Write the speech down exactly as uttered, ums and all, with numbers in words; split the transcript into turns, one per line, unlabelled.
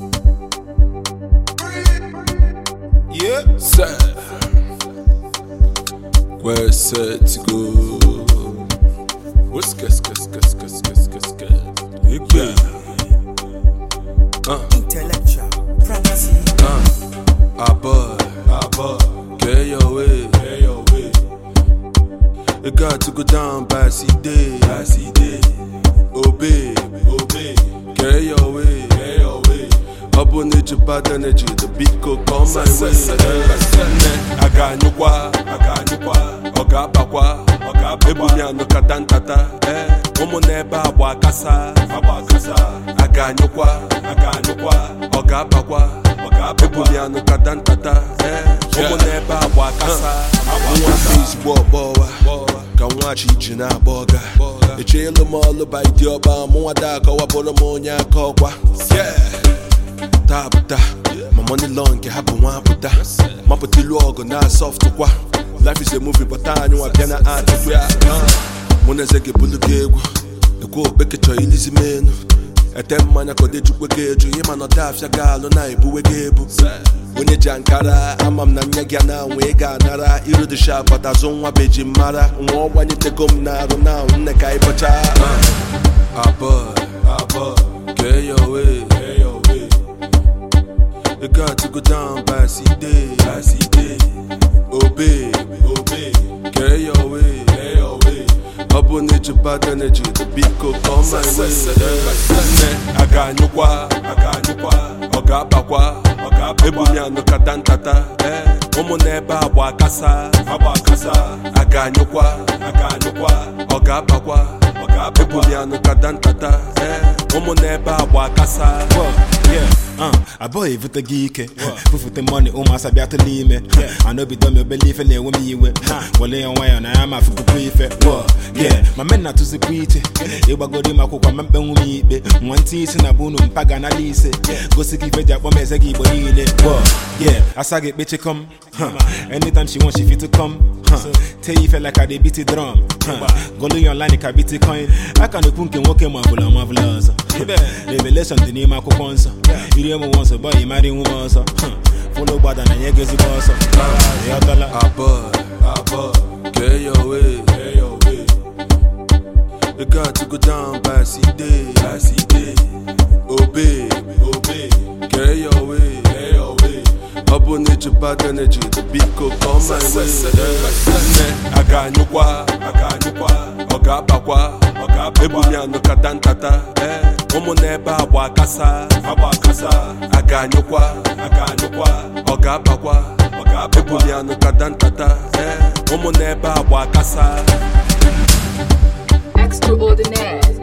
Yeah, sir. We're set to go. What's gas, gas, gas, gas, gas, gas, gas. Yeah. Uh.
Intellectual property.
Uh. Abba, Abba. Get your way, get your way. It got to go down by C day, by C day. Obey, obey. Get your way, get your way. Up on it, bad energy. The beat could come my way. I got you qua, I got you qua. Oga bakwa, oga bakwa. No katantata, eh. Omo neba abwa kasa, abwa kasa. I got you qua, I got you qua. Oga bakwa, oga bakwa. No katantata, eh. Omo neba abwa kasa. One face walk bowa, kanwachi jina boga. Echelo molo by dioba, mwada kawa bono monya kokwa. Yeah. Tabuta, my money long can happen one puta. My put logo na soft kwa. Life is a movie but I know I cannot add to where Mona zeke bulu gego. The go beke cho ilizi menu. A ten man I could do wegeju. Yema no daf ya galo na ibu wegebu. Unye jankara, amam na nyagana wega nara. Iru de sha but azonwa beji mara. Unwo wanye te gom na rona unne kai pacha. Abba, Abba, get your way, get your way. It got to go down by C day, by C day. Obey, obey. Get your way, get your way. Up on it, bad energy. The beat could come my way. I got you qua, I got you qua. Oga bakwa, oga bakwa. No katantata, eh. Omo neba abwa kasa, abwa kasa. I got you qua, I got you qua. Oga bakwa, oga bakwa. No katantata, eh. Omo neba abwa kasa.
Yeah. Uh, a boy with the geek, put the money on my sabiata lime. I know be done your belief and they will me with. Well, lay on wire and I am a full prefect. Yeah, my men not to the creature. You were good in my cook, my bone me. One teeth in a boon, Pagana Lise. Go see if a woman is a give yeah, I saw it bitch come. Anytime she wants, she fit to come. Tell you feel like I beat the drum. Go to your line, like I beat the coin. I can't punk and walk in my villa, marvelous. Revelation, the name of Coponsa. You didn't want to buy a married woman. Follow bad and I guess it was.
Abba, Abba, get your way, get your way. It got to go down by C day, by C day. Obey, obey. Get your way, get your way. Up on it, bad energy. The beat could come my way. I got you qua, I got you qua. Oga bakwa, oga bakwa. No katantata, eh. Omo neba abwa kasa, abwa kasa. I got you qua, I got you qua. Oga bakwa, oga bakwa. No katantata, eh. Omo neba abwa kasa.
Extraordinaire.